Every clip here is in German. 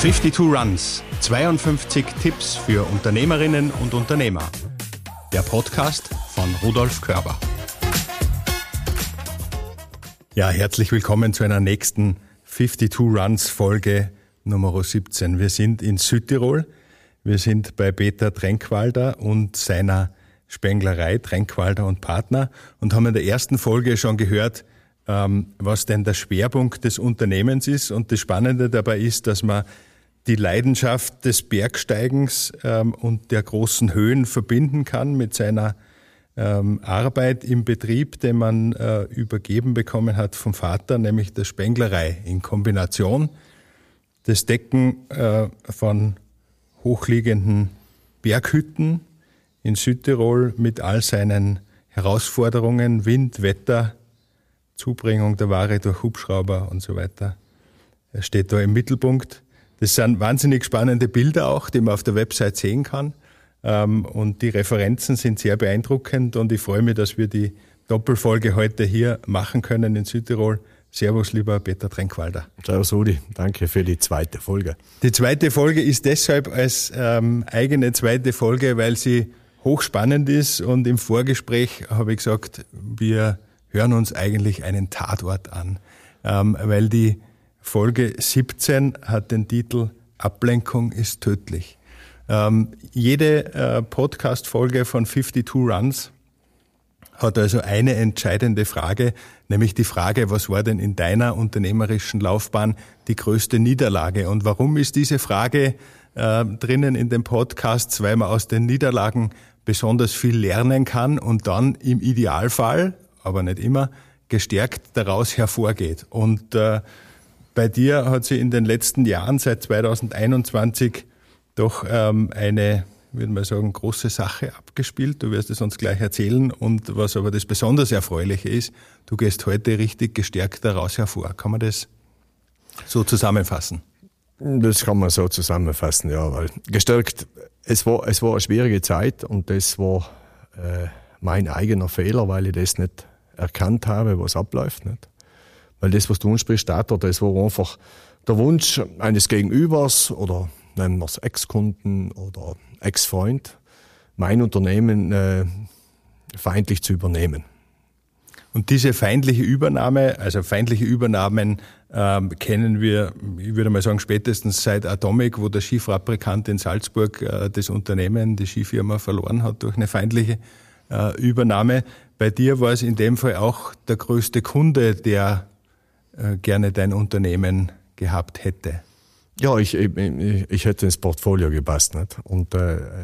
52 Runs, 52 Tipps für Unternehmerinnen und Unternehmer. Der Podcast von Rudolf Körber. Ja, herzlich willkommen zu einer nächsten 52 Runs Folge Nummer 17. Wir sind in Südtirol. Wir sind bei Peter Trenkwalder und seiner Spenglerei Trenkwalder und Partner und haben in der ersten Folge schon gehört, was denn der Schwerpunkt des Unternehmens ist. Und das Spannende dabei ist, dass man die Leidenschaft des Bergsteigens und der großen Höhen verbinden kann mit seiner Arbeit im Betrieb, den man übergeben bekommen hat vom Vater, nämlich der Spenglerei in Kombination. Das Decken von hochliegenden Berghütten in Südtirol mit all seinen Herausforderungen, Wind, Wetter, Zubringung der Ware durch Hubschrauber und so weiter. Er steht da im Mittelpunkt. Das sind wahnsinnig spannende Bilder auch, die man auf der Website sehen kann. Und die Referenzen sind sehr beeindruckend und ich freue mich, dass wir die Doppelfolge heute hier machen können in Südtirol. Servus, lieber Peter Trenkwalder. Servus, Rudi. Danke für die zweite Folge. Die zweite Folge ist deshalb als eigene zweite Folge, weil sie hochspannend ist und im Vorgespräch habe ich gesagt, wir hören uns eigentlich einen Tatort an, weil die Folge 17 hat den Titel Ablenkung ist tödlich. Jede Podcast-Folge von 52 Runs hat also eine entscheidende Frage, nämlich die Frage, was war denn in deiner unternehmerischen Laufbahn die größte Niederlage? Und warum ist diese Frage drinnen in den Podcasts? Weil man aus den Niederlagen besonders viel lernen kann und dann im Idealfall, aber nicht immer, gestärkt daraus hervorgeht. Und bei dir hat sich in den letzten Jahren, seit 2021, doch eine, würde man sagen, große Sache abgespielt. Du wirst es uns gleich erzählen. Und was aber das besonders Erfreuliche ist, du gehst heute richtig gestärkt daraus hervor. Kann man das so zusammenfassen? Das kann man so zusammenfassen, ja. Weil gestärkt, es war eine schwierige Zeit und das war mein eigener Fehler, weil ich das nicht erkannt habe, was abläuft. Nicht? Weil das, was du ansprichst, das war einfach der Wunsch eines Gegenübers oder nennen wir es Ex-Kunden oder Ex-Freund, mein Unternehmen feindlich zu übernehmen. Und diese feindliche Übernahme, also feindliche Übernahmen kennen wir, ich würde mal sagen, spätestens seit Atomic, wo der Skifabrikant in Salzburg das Unternehmen, die Skifirma verloren hat durch eine feindliche Übernahme. Bei dir war es in dem Fall auch der größte Kunde, der gerne dein Unternehmen gehabt hätte. Ja, ich hätte ins Portfolio gepasst. Nicht? Und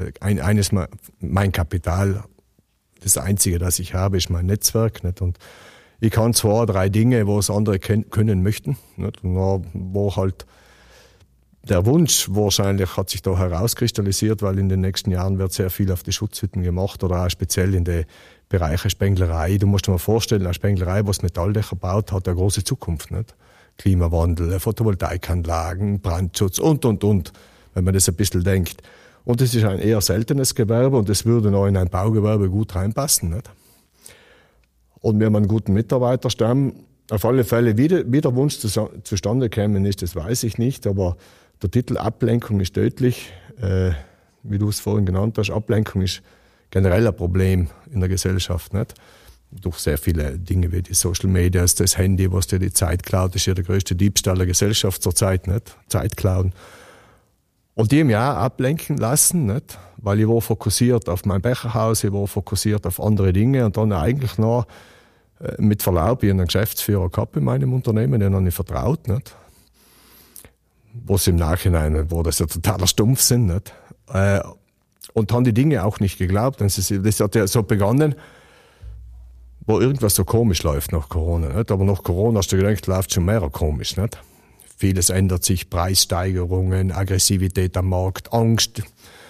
mein Kapital, das Einzige, das ich habe, ist mein Netzwerk. Nicht? Und ich kann 2, 3 Dinge, was andere können möchten. Nicht? Und da war halt der Wunsch wahrscheinlich, hat sich da herauskristallisiert, weil in den nächsten Jahren wird sehr viel auf die Schutzhütten gemacht oder auch speziell in den Bereichen Spenglerei. Du musst dir mal vorstellen, eine Spenglerei, was Metalldächer baut, hat eine große Zukunft. Nicht? Klimawandel, Photovoltaikanlagen, Brandschutz und, wenn man das ein bisschen denkt. Und es ist ein eher seltenes Gewerbe und es würde noch in ein Baugewerbe gut reinpassen. Nicht? Und wir haben einen guten Mitarbeiterstamm. Auf alle Fälle, wie der Wunsch zustande käme, das weiß ich nicht, aber der Titel Ablenkung ist tödlich. Wie du es vorhin genannt hast, Ablenkung ist generell ein Problem in der Gesellschaft. Nicht? Durch sehr viele Dinge wie die Social Media, das Handy, was dir die Zeit klaut, ist ja der größte Diebstahl der Gesellschaft zurzeit, nicht? Zeit klauen. Und die haben ja auch ablenken lassen, nicht? Weil ich war fokussiert auf mein Becherhaus, ich war fokussiert auf andere Dinge und dann eigentlich noch mit Verlaub, ich habe einen Geschäftsführer gehabt in meinem Unternehmen, den habe ich vertraut, nicht? Was im Nachhinein war das ja totaler Stumpfsinn, nicht? Und haben die Dinge auch nicht geglaubt. Das hat ja so begonnen, wo irgendwas so komisch läuft nach Corona. Nicht? Aber nach Corona hast du gedacht, läuft schon mehr komisch. Nicht? Vieles ändert sich, Preissteigerungen, Aggressivität am Markt, Angst.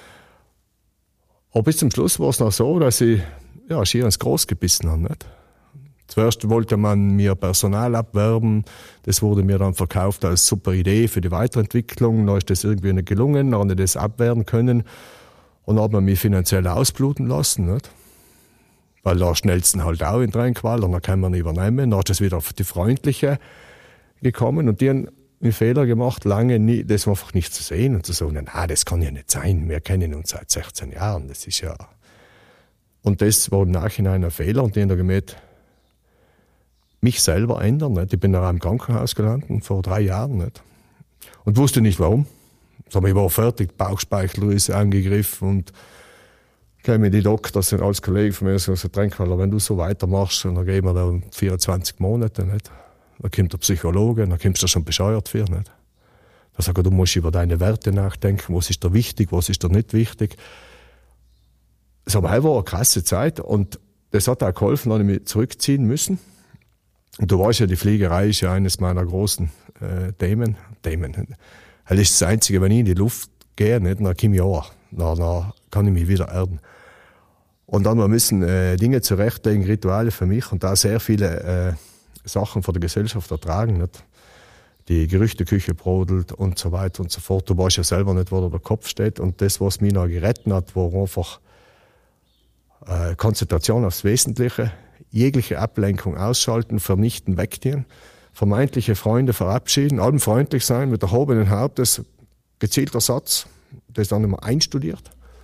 Aber bis zum Schluss war es noch so, dass ich schier ins Groß gebissen habe. Nicht? Zuerst wollte man mir Personal abwerben. Das wurde mir dann verkauft als super Idee für die Weiterentwicklung. Dann ist das irgendwie nicht gelungen, dann habe ich das abwehren können. Und dann hat man mich finanziell ausbluten lassen. Nicht? Weil da schnellsten halt auch in Trenkwalder, dann kann man übernehmen. Dann ist es wieder auf die Freundliche gekommen und die haben einen Fehler gemacht, lange nie, das einfach nicht zu sehen und zu sagen, na, das kann ja nicht sein, wir kennen uns seit 16 Jahren, das ist ja... Und das war im Nachhinein ein Fehler und den habe ich gemerkt, mich selber ändern. Nicht? Ich bin dann im Krankenhaus gelandet vor 3 Jahren nicht? Und wusste nicht warum. So, ich war fertig, Bauchspeicheldrüse angegriffen und kamen die Doktor, sind als Kollegen von mir gesagt, Tränkwalder, wenn du so weitermachst, dann gehen wir da 24 Monate. Nicht? Dann kommt der Psychologe, dann kommst du schon bescheuert für. Nicht? Dann sagt er, du musst über deine Werte nachdenken, was ist da wichtig, was ist da nicht wichtig. Es war eine krasse Zeit und das hat auch geholfen, dass ich mich zurückziehen müssen. Und du weißt ja, die Fliegerei ist ja eines meiner großen Themen. Das ist das Einzige, wenn ich in die Luft gehe, nicht, dann komme ich auch. Dann kann ich mich wieder erden. Und dann müssen Dinge zurechtlegen, Rituale für mich und da sehr viele Sachen von der Gesellschaft ertragen. Nicht? Die Gerüchteküche brodelt und so weiter und so fort. Du weißt ja selber nicht, wo der Kopf steht. Und das, was mich noch gerettet hat, war einfach Konzentration aufs Wesentliche, jegliche Ablenkung ausschalten, vernichten, wegdienen, vermeintliche Freunde verabschieden, allem freundlich sein, mit erhobenen Hauptes, gezielter Satz, das ist dann immer einstudiert.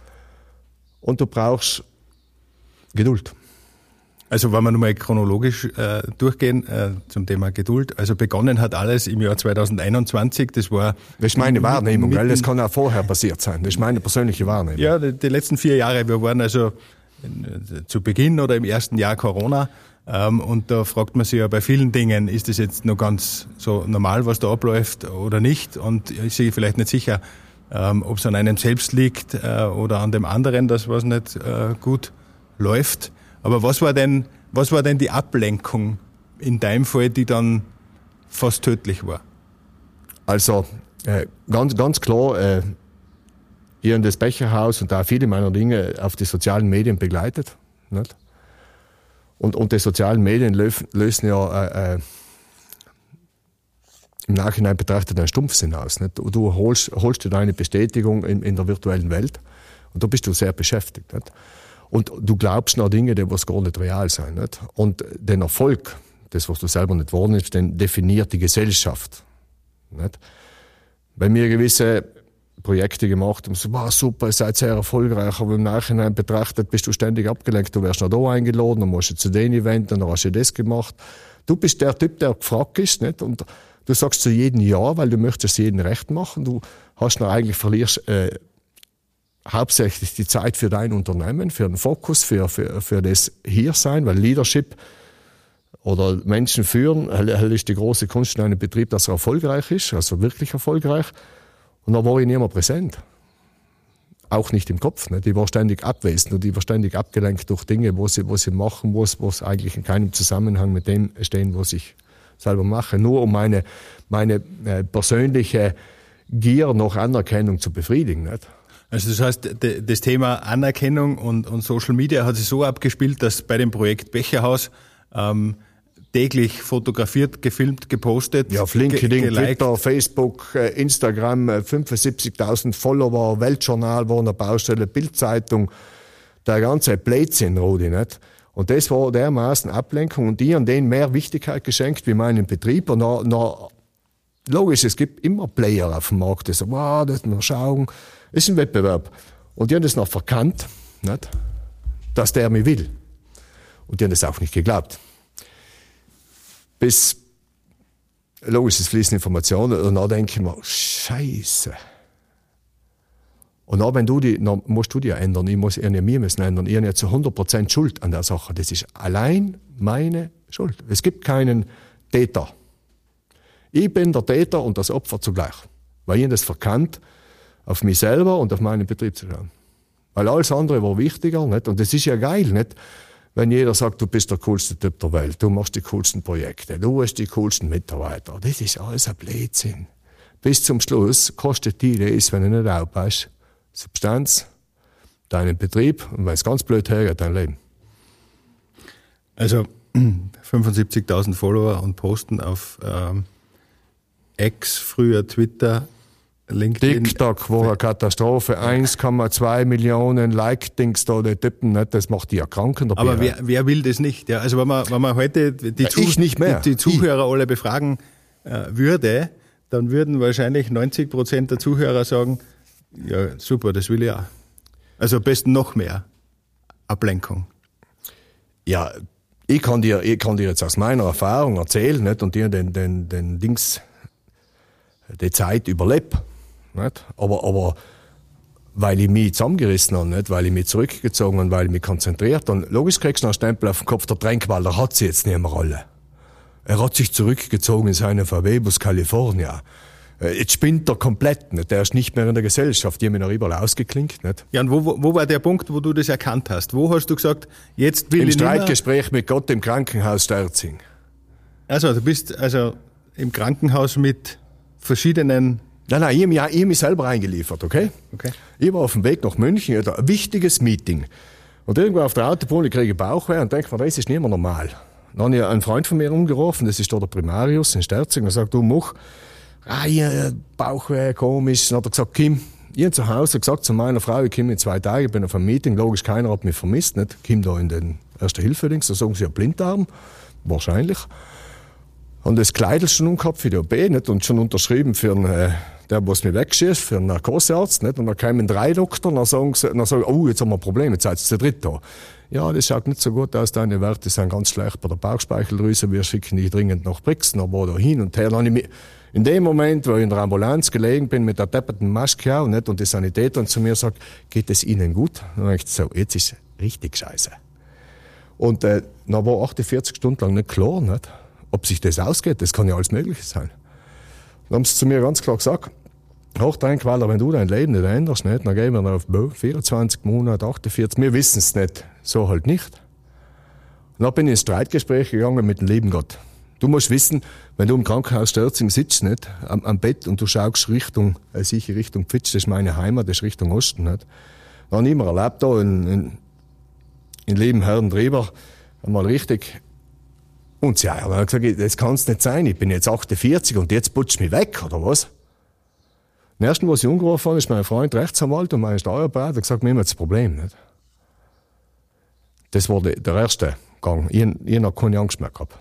Und du brauchst Geduld. Also wenn wir nochmal chronologisch durchgehen zum Thema Geduld. Also begonnen hat alles im Jahr 2021. Das ist meine Wahrnehmung, weil das kann auch vorher passiert sein. Das ist meine persönliche Wahrnehmung. Ja, die letzten 4 Jahre, wir waren also zu Beginn oder im ersten Jahr Corona. Und da fragt man sich ja bei vielen Dingen, ist das jetzt noch ganz so normal, was da abläuft oder nicht? Und ist sich vielleicht nicht sicher, ob es an einem selbst liegt oder an dem anderen, dass was nicht gut läuft. Aber was war denn die Ablenkung in deinem Fall, die dann fast tödlich war? Also ganz klar, ich habe das Becherhaus und auch viele meiner Dinge auf die sozialen Medien begleitet. Nicht? Und die sozialen Medien lösen ja im Nachhinein betrachtet einen Stumpfsinn aus. Nicht? Du holst dir deine Bestätigung in der virtuellen Welt und da bist du sehr beschäftigt. Nicht? Und du glaubst noch Dinge, die gar nicht real sein. Nicht? Und den Erfolg, das, was du selber nicht wahrnimmst, den definiert die Gesellschaft. Nicht? Bei mir gewisse Projekte gemacht und so, wow, super, ihr seid sehr erfolgreich, aber im Nachhinein betrachtet bist du ständig abgelenkt. Du wirst noch da eingeladen, dann musst du zu den Event, dann hast du das gemacht. Du bist der Typ, der gefragt ist, nicht? Und du sagst zu jedem Ja, weil du möchtest jedem recht machen. Du hast noch eigentlich verlierst hauptsächlich die Zeit für dein Unternehmen, für den Fokus, für das Hiersein, weil Leadership oder Menschen führen, ist die große Kunst in einem Betrieb, dass er erfolgreich ist, also wirklich erfolgreich. Und da war ich nicht mehr präsent. Auch nicht im Kopf. Nicht? Ich war ständig abwesend und ich war ständig abgelenkt durch Dinge, wo sie machen, wo eigentlich in keinem Zusammenhang mit dem stehen, was ich selber mache. Nur um meine persönliche Gier nach Anerkennung zu befriedigen. Nicht? Also das heißt, das Thema Anerkennung und Social Media hat sich so abgespielt, dass bei dem Projekt Becherhaus täglich fotografiert, gefilmt, gepostet. Ja, auf LinkedIn, Twitter, Facebook, Instagram, 75.000 Follower, Weltjournal war eine Baustelle, Bildzeitung, der ganze Blödsinn, Rudi, nicht? Und das war dermaßen Ablenkung und die an denen mehr Wichtigkeit geschenkt wie meinem Betrieb. Und logisch, es gibt immer Player auf dem Markt, die sagen, wow, das mal schauen, ist ein Wettbewerb. Und die haben das noch verkannt, nicht? Dass der mich will. Und die haben das auch nicht geglaubt. Bis, logisch, es fließen Informationen und dann denke ich mir, Scheiße. Und dann musst du dich ändern, wir müssen ändern. Ich habe ja zu 100% Schuld an der Sache. Das ist allein meine Schuld. Es gibt keinen Täter. Ich bin der Täter und das Opfer zugleich. Weil ich das verkannt, auf mich selber und auf meinen Betrieb zu schauen. Weil alles andere war wichtiger, nicht? Und das ist ja geil, nicht? Wenn jeder sagt, du bist der coolste Typ der Welt, du machst die coolsten Projekte, du hast die coolsten Mitarbeiter. Das ist alles ein Blödsinn. Bis zum Schluss kostet die das, wenn du nicht aufpasst, Substanz, deinen Betrieb und wenn es ganz blöd hergeht, dein Leben. Also 75.000 Follower und posten auf X, früher Twitter, LinkedIn. TikTok war eine Katastrophe. 1,2 Millionen Like-Dings da, die Typen, nicht? Das macht die ja kranken. Aber wer will das nicht? Ja, also wenn man heute die Zuhörer alle befragen würde, dann würden wahrscheinlich 90% der Zuhörer sagen, ja super, das will ich auch. Also am besten noch mehr Ablenkung. Ja, ich kann dir jetzt aus meiner Erfahrung erzählen, nicht? Und dir die Zeit überlebe. Nicht? Aber weil ich mich zusammengerissen habe, nicht? Weil ich mich zurückgezogen habe, weil ich mich konzentriert habe. Logisch kriegst du einen Stempel auf den Kopf, der Tränkwalder hat sie jetzt nicht mehr alle. Er hat sich zurückgezogen in seine VW-Bus California. Jetzt spinnt er komplett, nicht? Der ist nicht mehr in der Gesellschaft. Die haben ihn noch überall ausgeklinkt. Nicht? Ja, und wo war der Punkt, wo du das erkannt hast? Wo hast du gesagt, jetzt will ich nicht mehr? Im Streitgespräch mit Gott im Krankenhaus Sterzing. Also, du bist also im Krankenhaus mit verschiedenen... Nein, ich habe mich selber eingeliefert, okay? Ich war auf dem Weg nach München, hatte ein wichtiges Meeting. Und irgendwo auf der Autobahn kriege ich Bauchweh und denke mir, das ist nicht mehr normal. Dann habe ich einen Freund von mir umgerufen, das ist da der Primarius in Sterzing, und sagt, du Much, Bauchweh, komisch. Dann hat er gesagt, Kim, ich habe zu Hause gesagt zu meiner Frau, ich komme in 2 Tagen, ich bin auf einem Meeting, logisch, keiner hat mich vermisst, nicht? Kim da in den Erste-Hilfe-Dings, da sagen sie ja Blinddarm, wahrscheinlich. Und das Kleidel schon umgehabt für die OP, nicht? Und schon unterschrieben für einen, der, was mich wegschießt, für einen Narkosearzt, nicht? Und dann kamen 3 Doktor, dann sagen, oh, jetzt haben wir ein Problem, jetzt seid ihr zu dritt da. Ja, das schaut nicht so gut aus, deine Werte sind ganz schlecht bei der Bauchspeicheldrüse, wir schicken dich dringend nach Brixen, aber da hin und her. Dann habe ich mich, in dem Moment, wo ich in der Ambulanz gelegen bin, mit der depperten Maske auch, nicht? Und die Sanitäter zu mir sagt, geht es Ihnen gut? Dann habe ich so, jetzt ist richtig scheiße. Und dann war 48 Stunden lang nicht klar, nicht? Ob sich das ausgeht, das kann ja alles Mögliche sein. Dann haben sie zu mir ganz klar gesagt, Tränkwalder, wenn du dein Leben nicht änderst, nicht, dann gehen wir auf 24 Monate, 48, wir wissen es nicht, so halt nicht. Und dann bin ich ins Streitgespräch gegangen mit dem lieben Gott. Du musst wissen, wenn du im Krankenhaus Sterzing sitzt, nicht, am Bett und du schaust Richtung Pfitsch, das ist meine Heimat, das ist Richtung Osten, nicht. Dann habe ich immer erlebt da in lieben Herrn Drieber, einmal richtig. Und sie haben gesagt, das kann es nicht sein, ich bin jetzt 48 und jetzt putzt mich weg, oder was? Am ersten, was ich umgerufen habe, ist mein Freund Rechtsanwalt und mein Steuerberater, gesagt, wir haben jetzt ein Problem, nicht? Das war der erste Gang. Ich habe noch keine Angst mehr gehabt.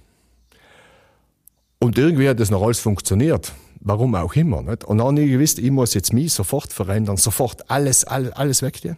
Und irgendwie hat das noch alles funktioniert. Warum auch immer, nicht? Und dann habe ich gewusst, ich muss jetzt mich sofort verändern, sofort alles wegstehen,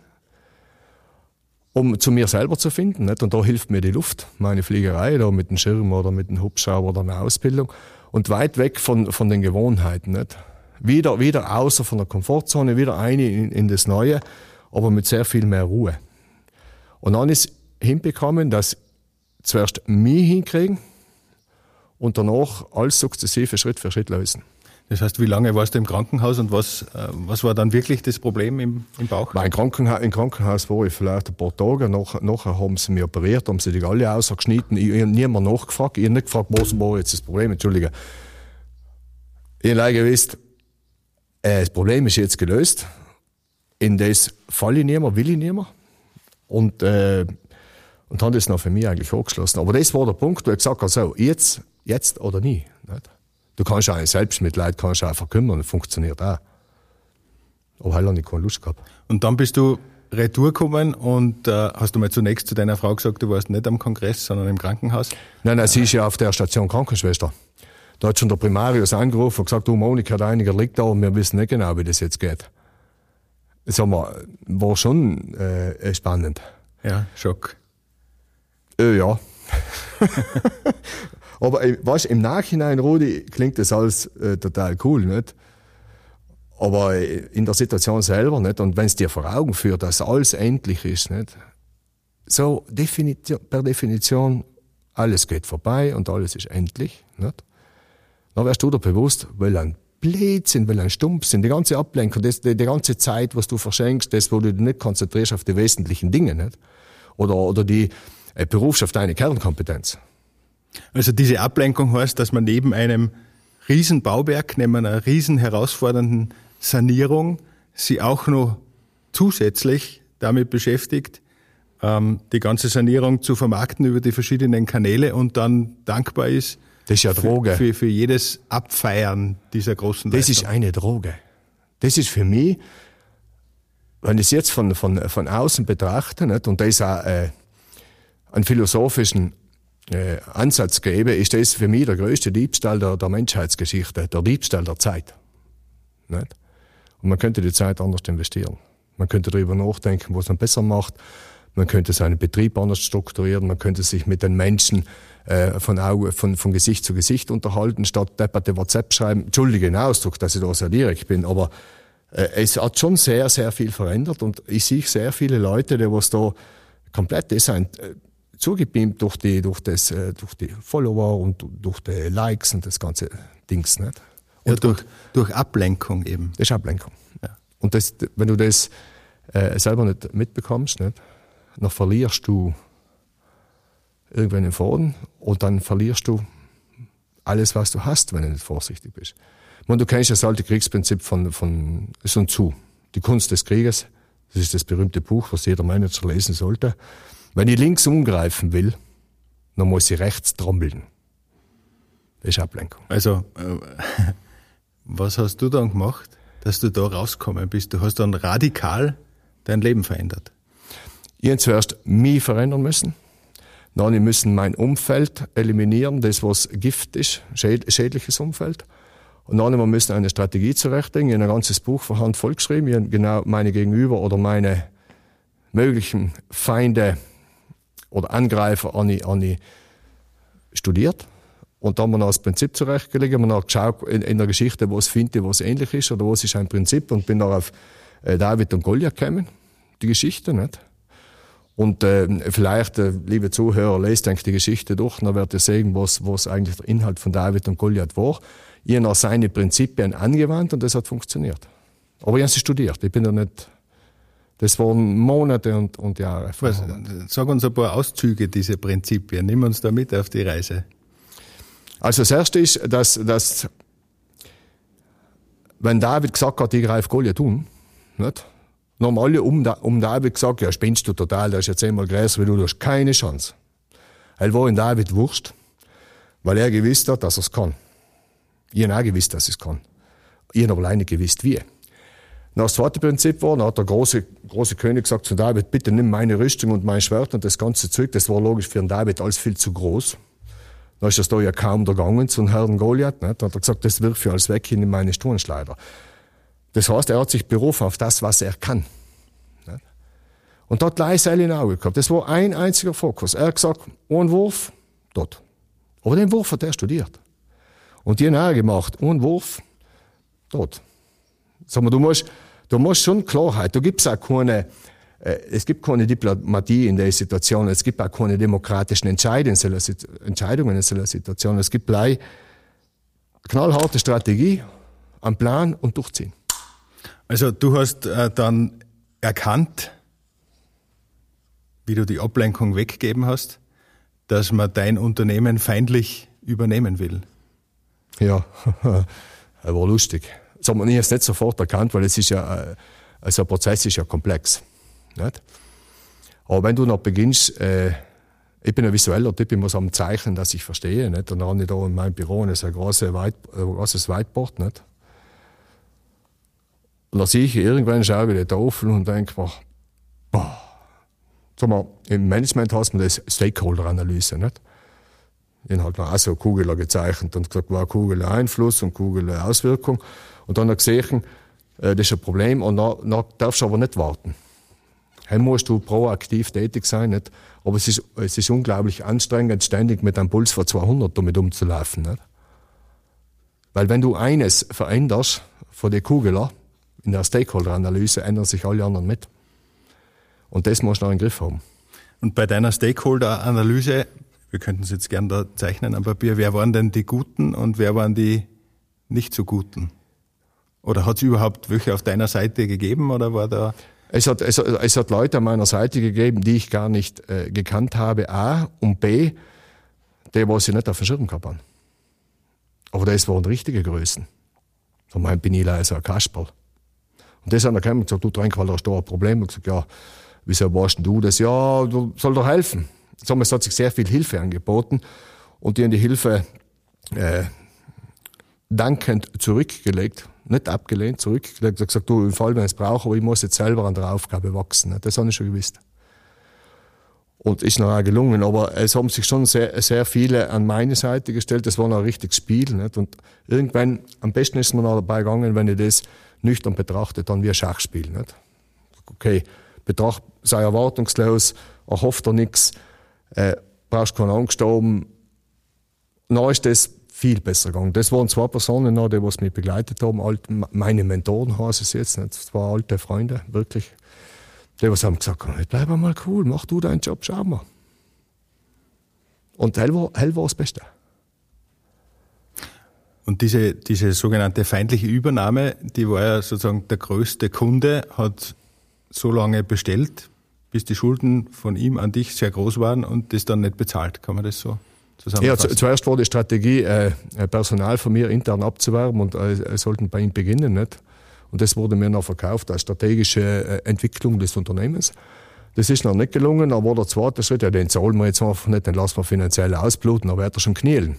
um zu mir selber zu finden, nicht? Und da hilft mir die Luft, meine Fliegerei, da mit dem Schirm oder mit dem Hubschrauber oder einer Ausbildung. Und weit weg von den Gewohnheiten, nicht? Wieder außer von der Komfortzone, wieder in das Neue, aber mit sehr viel mehr Ruhe. Und dann ist hinbekommen, dass zuerst mich hinkriegen und danach alles sukzessive Schritt für Schritt lösen. Das heißt, wie lange warst du im Krankenhaus und was war dann wirklich das Problem im Bauch? Im Krankenhaus war ich vielleicht ein paar Tage. Nachher haben sie mich operiert, haben sie die Galle ausgeschnitten. Ich habe niemand nachgefragt. Ich habe nicht gefragt, was war jetzt das Problem. Entschuldige. Ich habe gewusst, das Problem ist jetzt gelöst. In das falle ich nicht mehr, will ich nicht mehr. Und habe das noch für mich eigentlich angeschlossen. Aber das war der Punkt, wo ich gesagt habe, so, jetzt oder nie. Nicht? Du kannst auch Selbstmitleid kannst auch verkümmern, das funktioniert auch. Aber halt habe ich keine Lust gehabt. Und dann bist du retour gekommen und hast du mal zunächst zu deiner Frau gesagt, du warst nicht am Kongress, sondern im Krankenhaus? Nein, sie ist ja auf der Station Krankenschwester. Da hat schon der Primarius angerufen und gesagt, du Monika, der einiger liegt da und wir wissen nicht genau, wie das jetzt geht. Das war schon spannend. Ja, Schock. Ja. Aber weißt, im Nachhinein, Rudi, klingt das alles total cool, nicht? Aber in der Situation selber, nicht? Und wenn es dir vor Augen führt, dass alles endlich ist, nicht? So per Definition, alles geht vorbei und alles ist endlich, nicht? Dann wärst du dir bewusst, weil ein Blödsinn, weil ein Stumpfsinn, die ganze Ablenkung, die ganze Zeit, was du verschenkst, das, wo du dich nicht konzentrierst auf die wesentlichen Dinge, nicht? Oder die berufst auf deine Kernkompetenz. Also diese Ablenkung heißt, dass man neben einem riesen Bauwerk, neben einer riesen herausfordernden Sanierung, sie auch noch zusätzlich damit beschäftigt, die ganze Sanierung zu vermarkten über die verschiedenen Kanäle und dann dankbar ist. Das ist ja Droge. Für jedes Abfeiern dieser großen Leistung. Das ist eine Droge. Das ist für mich, wenn ich es jetzt von außen betrachte, nicht, und da ist auch einen philosophischen Ansatz gebe, ist das für mich der größte Diebstahl der Menschheitsgeschichte, der Diebstahl der Zeit. Nicht? Und man könnte die Zeit anders investieren. Man könnte darüber nachdenken, was man besser macht. Man könnte seinen Betrieb anders strukturieren. Man könnte sich mit den Menschen von Gesicht zu Gesicht unterhalten, statt depperte WhatsApp schreiben. Entschuldige den Ausdruck, dass ich da sehr direkt bin, aber es hat schon sehr, sehr viel verändert und ich sehe sehr viele Leute, die was da komplett das sind, zugebeamt durch die Follower und durch die Likes und das ganze Dings, nicht? Und ja, durch Ablenkung eben. Das ist Ablenkung. Ja. Und das, wenn du das selber nicht mitbekommst, nicht, dann verlierst du irgendwann den Faden und dann verlierst du alles, was du hast, wenn du nicht vorsichtig bist. Und du kennst das alte Kriegsprinzip von Sun Tzu, die Kunst des Krieges. Das ist das berühmte Buch, was jeder Manager lesen sollte. Wenn ich links umgreifen will, dann muss ich rechts trommeln. Das ist Ablenkung. Also, was hast du dann gemacht, dass du da rausgekommen bist? Du hast dann radikal dein Leben verändert. Ich habe zuerst mich verändern müssen. Dann müssen mein Umfeld eliminieren, das was Gift ist, schädliches Umfeld. Und dann müssen wir eine Strategie zurechtlegen. Ich habe ein ganzes Buch von Hand voll geschrieben. Ich habe genau meine Gegenüber oder meine möglichen Feinde oder Angreifer an studiert. Und dann haben wir das Prinzip zurechtgelegt. Wir haben geschaut in der Geschichte, was finde ich, was ähnlich ist oder was ist ein Prinzip. Und bin dann auf David und Goliath gekommen, die Geschichte, nicht? Und vielleicht, liebe Zuhörer, lest die Geschichte durch, dann werdet ihr sehen, was eigentlich der Inhalt von David und Goliath war. Ich habe seine Prinzipien angewandt und das hat funktioniert. Aber ich habe sie studiert. Ich bin da nicht. Das waren Monate und Jahre. Sag uns ein paar Auszüge dieser Prinzipien. Nimm uns da mit auf die Reise. Also das Erste ist, dass wenn David gesagt hat, ich greife Goliath um, nicht? Dann haben alle um David gesagt, ja, spinnst du total, der ist jetzt 10-mal größer wie du hast keine Chance. Er war in David wurscht, weil er gewusst hat, dass er es kann. Ich habe auch gewusst, dass ich es kann. Ich habe aber alleine nicht gewusst, wie. Das zweite Prinzip war, dann hat der große König gesagt zu David, bitte nimm meine Rüstung und mein Schwert und das ganze Zeug. Das war logisch für den David alles viel zu groß. Dann ist das da ja kaum gegangen zu Herrn Goliath. Nicht? Dann hat er gesagt, das wirf ich alles weg in meine Sturmschleider. Das heißt, er hat sich berufen auf das, was er kann. Nicht? Und dort gleich Seil in Auge gehabt. Das war ein einziger Fokus. Er hat gesagt, ein Wurf, dort. Aber den Wurf hat er studiert. Und die haben auch gemacht, ein Wurf, dort. Sag mal, du musst schon Klarheit. Es gibt keine Diplomatie in der Situation. Es gibt auch keine demokratischen Entscheidungen in dieser Situation. Es gibt gleich knallharte Strategie, einen Plan und durchziehen. Also du hast dann erkannt, wie du die Ablenkung weggegeben hast, dass man dein Unternehmen feindlich übernehmen will. Ja, war lustig. Das hat man jetzt nicht sofort erkannt, weil es ist ja, also ein Prozess ist ja komplex. Nicht? Aber wenn du noch beginnst, ich bin ein visueller Typ, ich muss am Zeichnen, dass ich verstehe. Nicht? Und dann habe ich da in meinem Büro ein großes Whiteboard. Nicht? Und dann sehe ich irgendwann, schaue ich die Tafel und denke mir, boah. Sag mal, im Management hast du das Stakeholder-Analyse. Nicht? Ich habe halt auch so Kugeln gezeichnet und gesagt, war Kugel Einfluss und Kugel Auswirkung. Und dann habe ich gesehen, das ist ein Problem und dann darfst du aber nicht warten. Dann musst du proaktiv tätig sein, nicht? Aber es ist unglaublich anstrengend, ständig mit einem Puls von 200 damit umzulaufen. Nicht? Weil wenn du eines veränderst von der Kugel in der Stakeholder-Analyse, ändern sich alle anderen mit. Und das musst du noch in den Griff haben. Und bei deiner Stakeholder-Analyse, wir könnten es jetzt gerne da zeichnen am Papier, wer waren denn die Guten und wer waren die nicht so Guten? Oder hat es überhaupt welche auf deiner Seite gegeben oder war da... Es hat Leute an meiner Seite gegeben, die ich gar nicht gekannt habe, A, und B, die, was ich nicht auf dem Schirm gehabt habe. Aber das waren richtige Größen. So mein bin ich also ein Kasperl. Und das hat er gekommen und gesagt, du Tränkwalder, hast da ein Problem? Und ich gesagt, ja, wieso warst du das? Ja, du soll doch helfen. So, es hat sich sehr viel Hilfe angeboten und die haben die Hilfe dankend zurückgelegt. Nicht abgelehnt, zurückgelegt, hat gesagt, du, im Fall, wenn ich es brauche, aber ich muss jetzt selber an der Aufgabe wachsen. Das habe ich schon gewusst. Und ist noch auch gelungen. Aber es haben sich schon sehr, sehr viele an meine Seite gestellt. Das war noch ein richtiges Spiel. Nicht? Und irgendwann, am besten ist man noch dabei gegangen, wenn ich das nüchtern betrachte, dann wie ein Schachspiel. Nicht? Okay, sei erwartungslos, erhofft er nichts, brauchst keine Angst haben. Dann ist das viel besser gegangen. Das waren 2 Personen, die mich begleitet haben. Meine Mentoren heißen sie jetzt. Nicht? 2 alte Freunde, wirklich. Die haben gesagt, bleib mal cool, mach du deinen Job, schau mal. Und hell war das Beste. Und diese sogenannte feindliche Übernahme, die war ja sozusagen der größte Kunde, hat so lange bestellt, bis die Schulden von ihm an dich sehr groß waren und das dann nicht bezahlt. Kann man das so zusammenfassen? Ja, zuerst war die Strategie, Personal von mir intern abzuwerben und sollten bei ihm beginnen, nicht? Und das wurde mir noch verkauft als strategische Entwicklung des Unternehmens. Das ist noch nicht gelungen, aber der zweite Schritt, ja, den zahlen wir jetzt einfach nicht, den lassen wir finanziell ausbluten, aber wird er schon knielen.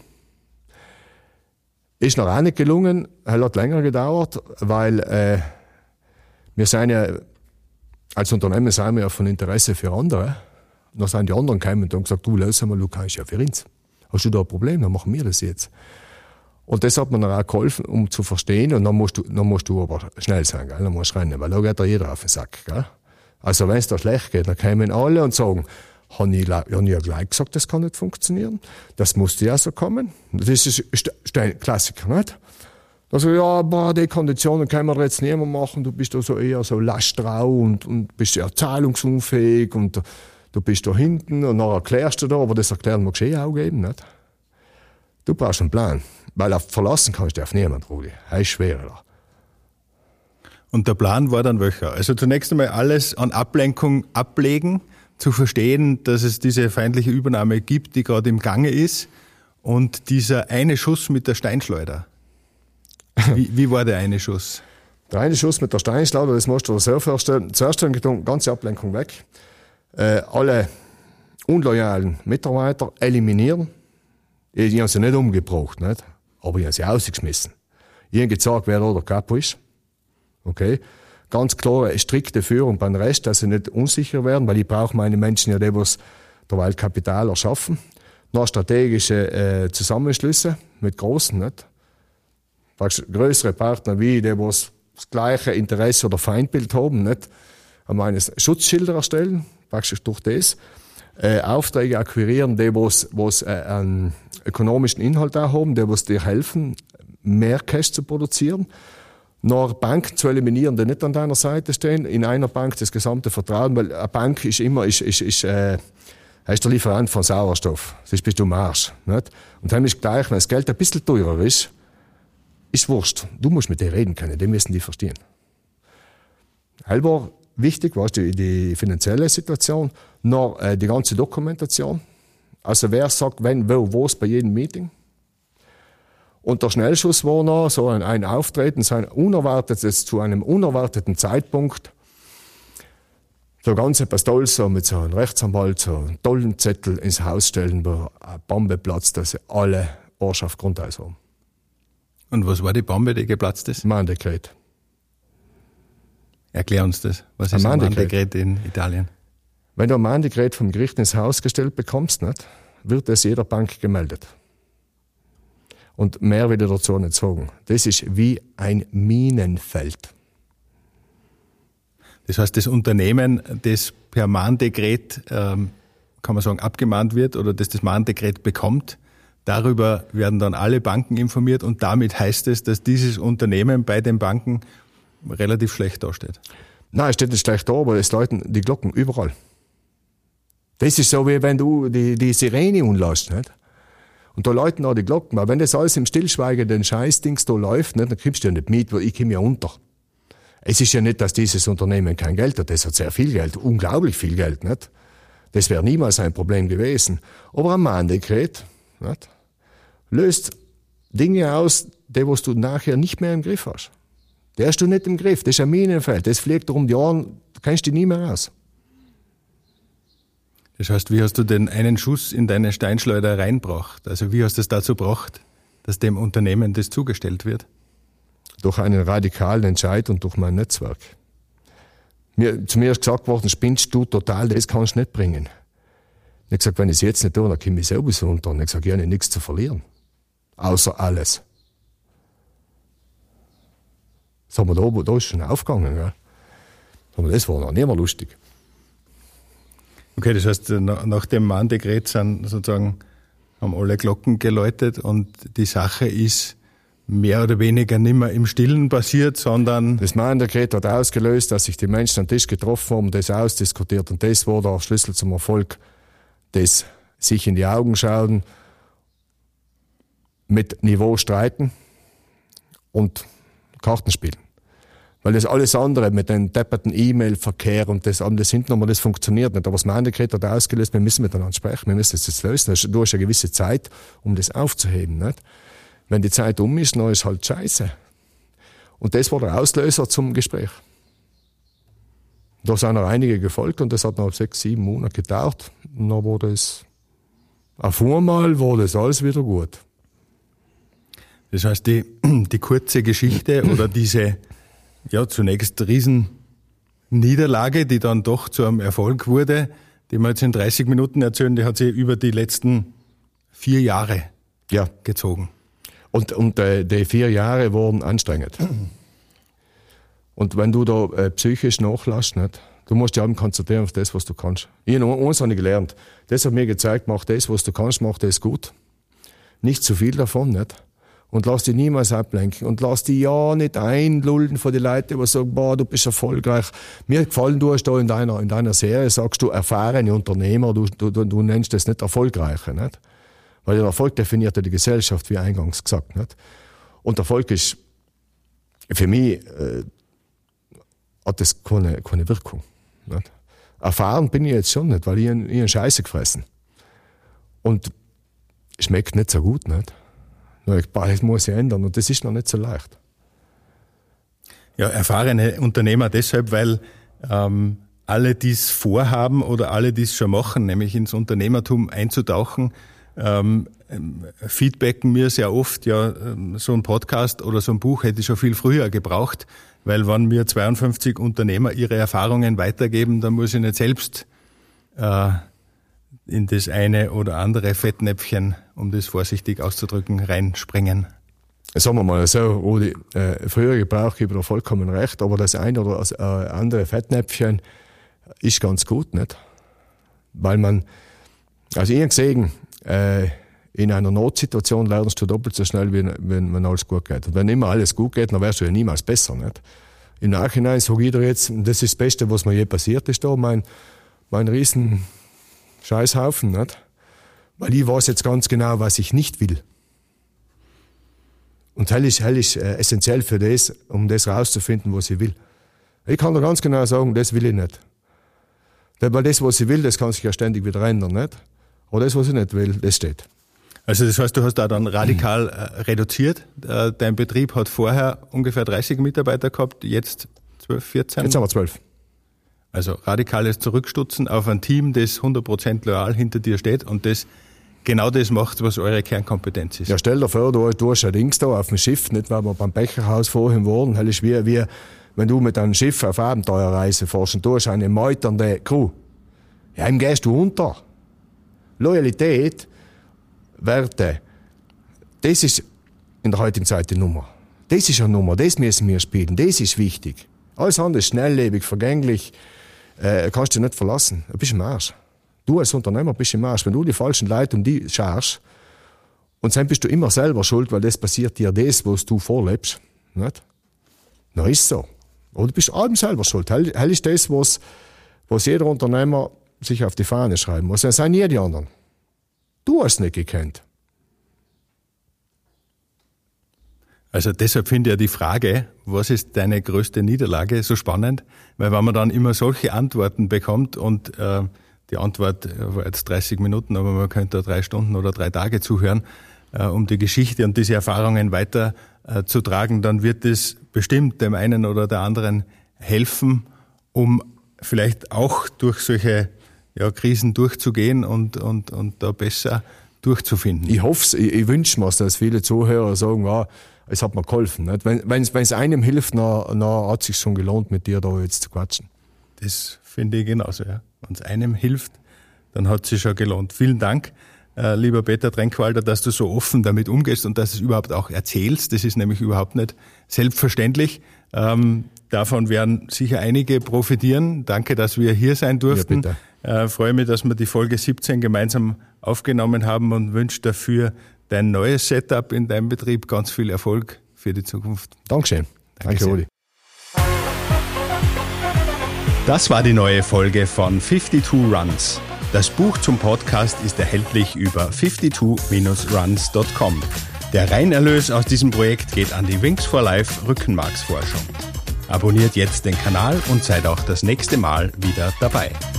Ist noch auch nicht gelungen, hat länger gedauert, weil wir sind ja, als Unternehmen sind wir ja von Interesse für andere. Dann sind die anderen gekommen und haben gesagt, du, lass mal, du kannst ja für uns. Hast du da ein Problem, dann machen wir das jetzt. Und das hat mir dann auch geholfen, um zu verstehen. Und dann musst du aber schnell sein, gell? Dann musst du rennen, weil da geht da jeder auf den Sack. Gell? Also wenn es da schlecht geht, dann kommen alle und sagen, habe ich ja gleich gesagt, das kann nicht funktionieren. Das musste ja so kommen. Das ist ein Klassiker, nicht? Also ja, die Konditionen können wir jetzt nicht mehr machen. Du bist da so eher so lastrau und bist ja zahlungsunfähig und du bist da hinten und dann erklärst du da, aber das erklären wir auch geben, nicht? Du brauchst einen Plan, weil auf verlassen kannst du auf niemanden, Rudi. Das ist schwerer. Und der Plan war dann welcher? Also zunächst einmal alles an Ablenkung ablegen, zu verstehen, dass es diese feindliche Übernahme gibt, die gerade im Gange ist, und dieser eine Schuss mit der Steinschleuder. Wie war der eine Schuss? Der eine Schuss mit der Steinschleuder, das musst du dir so vorstellen. Zuerst die ganze Ablenkung weg, alle unloyalen Mitarbeiter eliminieren. Die haben sie nicht umgebracht, nicht? Aber ich habe sie rausgeschmissen. Ich habe gesagt, wer da der Capo ist. Okay. Ganz klare, strikte Führung beim Rest, dass sie nicht unsicher werden, weil ich brauche meine Menschen ja, die was derweil Kapital erschaffen. Noch strategische Zusammenschlüsse mit Großen, nicht? Größere Partner wie die, was das gleiche Interesse oder Feindbild haben, nicht? Meine Schutzschilder erstellen, praktisch durch das. Aufträge akquirieren, die was einen ökonomischen Inhalt auch haben, die was dir helfen, mehr Cash zu produzieren. Noch Banken zu eliminieren, die nicht an deiner Seite stehen. In einer Bank das gesamte Vertrauen, weil eine Bank ist immer ist der Lieferant von Sauerstoff. Sonst bist du am Arsch. Nicht? Und dann ist gleich, wenn das Geld ein bisschen teurer ist wurscht. Du musst mit denen reden können, die müssen die verstehen. Halber wichtig war die finanzielle Situation, noch die ganze Dokumentation. Also wer sagt, wenn, wo, was bei jedem Meeting. Und der Schnellschuss war noch so ein Auftreten, so ein unerwartetes, zu einem unerwarteten Zeitpunkt. So ganze Pistole so mit so einem Rechtsanwalt, so einen tollen Zettel ins Haus stellen, wo eine Bombe platzt, dass sie alle Ortschaft Grundeis haben. Und was war die Bombe, die geplatzt ist? Mahndekret. Erklär uns das. Was ist ein Mahndekret in Italien? Wenn du ein Mahndekret vom Gericht ins Haus gestellt bekommst, nicht, wird es jeder Bank gemeldet. Und mehr will ich dazu nicht sagen. Das ist wie ein Minenfeld. Das heißt, das Unternehmen, das per Mahndekret, kann man sagen, abgemahnt wird oder das Mahndekret bekommt, darüber werden dann alle Banken informiert und damit heißt es, dass dieses Unternehmen bei den Banken relativ schlecht dasteht. Nein, es steht nicht schlecht da, aber es läuten die Glocken überall. Das ist so, wie wenn du die Sirene unlässt, nicht? Und da läuten auch die Glocken. Aber wenn das alles im stillschweigenden Scheißdings da läuft, nicht, dann kriegst du ja nicht mit, weil ich komme ja unter. Es ist ja nicht, dass dieses Unternehmen kein Geld hat. Das hat sehr viel Geld, unglaublich viel Geld, nicht? Das wäre niemals ein Problem gewesen. Aber ein Mahndekret, nicht, löst Dinge aus, die was du nachher nicht mehr im Griff hast. Die hast du nicht im Griff. Das ist ein Minenfeld. Das fliegt dir um die Ohren, du kennst dich nie mehr raus. Das heißt, wie hast du den einen Schuss in deine Steinschleuder reinbracht? Also wie hast du es dazu gebracht, dass dem Unternehmen das zugestellt wird? Durch einen radikalen Entscheid und durch mein Netzwerk. Zu mir ist gesagt worden, spinnst du total, das kannst du nicht bringen. Ich habe gesagt, wenn ich es jetzt nicht tue, dann komme ich sowieso unter. Und ich habe gesagt, ich habe nichts zu verlieren. Außer alles. Das haben wir da ist schon aufgegangen. Gell? Aber das war noch nicht mehr lustig. Okay, das heißt, nach dem Mahndekret haben alle Glocken geläutet und die Sache ist mehr oder weniger nicht mehr im Stillen passiert, sondern... Das Mahndekret hat ausgelöst, dass sich die Menschen am Tisch getroffen haben, das ausdiskutiert. Und das war der Schlüssel zum Erfolg. Das sich in die Augen schauen, mit Niveau streiten und Karten spielen. Weil das alles andere mit dem depperten E-Mail-Verkehr und das hinten nochmal, das funktioniert nicht. Aber das Mahndekret hat ausgelöst, wir müssen miteinander sprechen, wir müssen das jetzt lösen. Du hast eine gewisse Zeit, um das aufzuheben. Nicht? Wenn die Zeit um ist, dann ist halt scheiße. Und das war der Auslöser zum Gespräch. Da sind noch einige gefolgt und das hat noch 6, 7 Monate gedauert. Und dann war das, auf einmal war das alles wieder gut. Das heißt, die kurze Geschichte oder diese zunächst Riesenniederlage, die dann doch zu einem Erfolg wurde, die wir jetzt in 30 Minuten erzählen, die hat sich über die letzten 4 Jahre gezogen. Und die 4 Jahre waren anstrengend. Und wenn du da psychisch nachlässt, nicht, du musst dich auch konzentrieren auf das, was du kannst. Eins habe ich gelernt. Das hat mir gezeigt, mach das, was du kannst, mach das gut. Nicht zu viel davon, nicht? Und lass dich niemals ablenken. Und lass dich nicht einlullen von den Leuten, die sagen, du bist erfolgreich. Mir gefallen, du hast da in deiner Serie, sagst du, erfahrene Unternehmer, du nennst das nicht Erfolgreiche, nicht? Weil der Erfolg definiert ja die Gesellschaft, wie eingangs gesagt, nicht? Und Erfolg ist, für mich, hat das keine Wirkung, nicht? Erfahren bin ich jetzt schon nicht, weil ich einen Scheiße gefressen. Und schmeckt nicht so gut, nicht? Das muss ich ändern und das ist noch nicht so leicht. Ja, erfahrene Unternehmer deshalb, weil alle, die es vorhaben oder alle, die es schon machen, nämlich ins Unternehmertum einzutauchen, feedbacken mir sehr oft, so ein Podcast oder so ein Buch hätte ich schon viel früher gebraucht, weil wenn mir 52 Unternehmer ihre Erfahrungen weitergeben, dann muss ich nicht selbst in das eine oder andere Fettnäpfchen, um das vorsichtig auszudrücken, reinspringen. Sagen wir mal so, Rudi, früher Gebrauch gibt er vollkommen recht, aber das eine oder andere Fettnäpfchen ist ganz gut, nicht? Weil ich habe gesehen, in einer Notsituation lernst du doppelt so schnell, wie wenn alles gut geht. Und wenn immer alles gut geht, dann wärst du ja niemals besser, nicht? Im Nachhinein sage ich dir jetzt, das ist das Beste, was mir je passiert ist, da mein riesen Scheißhaufen, nicht? Weil ich weiß jetzt ganz genau, was ich nicht will. Und hell ist essentiell für das, um das rauszufinden, was ich will. Ich kann dir ganz genau sagen, das will ich nicht. Weil das, was ich will, das kann sich ja ständig wieder ändern, nicht? Aber das, was ich nicht will, das steht. Also das heißt, du hast da dann radikal reduziert. Dein Betrieb hat vorher ungefähr 30 Mitarbeiter gehabt, jetzt 12, 14? Jetzt haben wir 12. Also radikales Zurückstutzen auf ein Team, das 100% loyal hinter dir steht und das genau das macht, was eure Kernkompetenz ist. Ja, stell dir vor, du hast ein Dings da auf dem Schiff, nicht, weil wir beim Becherhaus vorhin waren, das ist wie wenn du mit einem Schiff auf Abenteuerreise fährst und du hast eine meuternde Crew. Ja, ihm gehst du unter. Loyalität, Werte, das ist in der heutigen Zeit die Nummer. Das ist eine Nummer, das müssen wir spielen, das ist wichtig. Alles andere ist schnelllebig, vergänglich, kannst du nicht verlassen. Du bist im Arsch. Du als Unternehmer bist im Arsch. Wenn du die falschen Leute um die scharst, und dann bist du immer selber schuld, weil das passiert dir das, was du vorlebst. Nicht? Na, ist so. Oder du bist allem selber schuld. Hell ist das, was jeder Unternehmer sich auf die Fahne schreiben muss. Das sind nie die anderen. Du hast es nicht gekannt. Also deshalb finde ich ja die Frage, was ist deine größte Niederlage, so spannend, weil wenn man dann immer solche Antworten bekommt und die Antwort war jetzt 30 Minuten, aber man könnte 3 Stunden oder 3 Tage zuhören, um die Geschichte und diese Erfahrungen weiter zu tragen, dann wird es bestimmt dem einen oder der anderen helfen, um vielleicht auch durch solche Krisen durchzugehen und da besser durchzufinden. Ich hoffe es, ich wünsche mir, dass viele Zuhörer sagen, es hat mir geholfen. Nicht? Wenn es einem hilft, dann hat es sich schon gelohnt, mit dir da jetzt zu quatschen. Das finde ich genauso, ja. Wenn es einem hilft, dann hat es sich schon gelohnt. Vielen Dank, lieber Peter Tränkwalder, dass du so offen damit umgehst und dass du es überhaupt auch erzählst. Das ist nämlich überhaupt nicht selbstverständlich. Davon werden sicher einige profitieren. Danke, dass wir hier sein durften. Ja, freue mich, dass wir die Folge 17 gemeinsam aufgenommen haben und wünsche dafür dein neues Setup in deinem Betrieb ganz viel Erfolg für die Zukunft. Dankeschön. Danke, Uli. Das war die neue Folge von 52 Runs. Das Buch zum Podcast ist erhältlich über 52-runs.com. Der Reinerlös aus diesem Projekt geht an die Wings for Life Rückenmarksforschung. Abonniert jetzt den Kanal und seid auch das nächste Mal wieder dabei.